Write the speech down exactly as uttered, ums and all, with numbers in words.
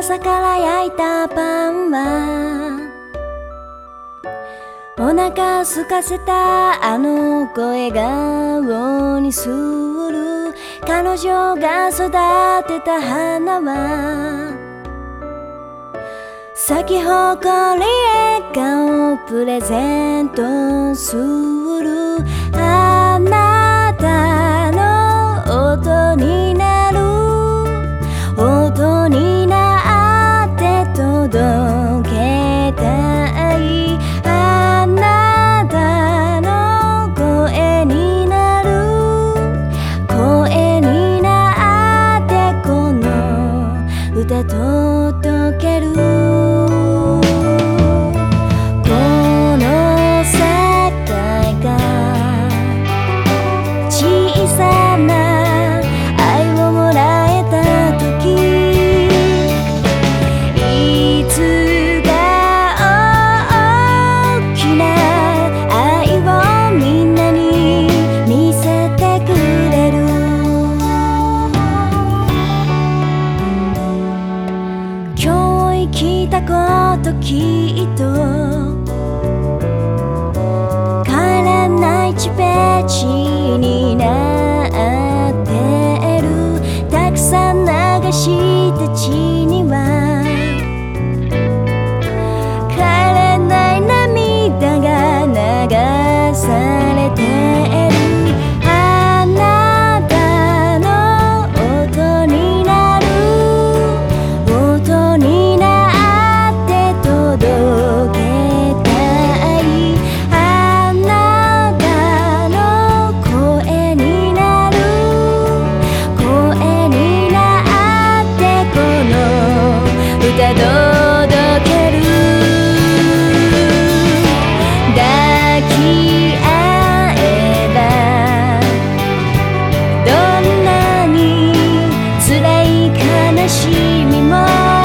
朝から焼いたパンはお腹空かせたあの子笑顔にする。彼女が育てた花は咲き誇り笑顔をプレゼントする。あなたの音になる、音になって届けたい。あなたの声になる、声になってこの歌届ける。この世界が小さな愛をもらえた時、いつか大きな愛をみんなに見せてくれる。今日生きたこときっと帰らないチペチになってる。たくさん流した血には帰れない涙が流されてる。あなたの音になる、音になって届けたい。あなたの声になる、声になってこの歌届ける。抱き合えばどんなに辛い悲しみも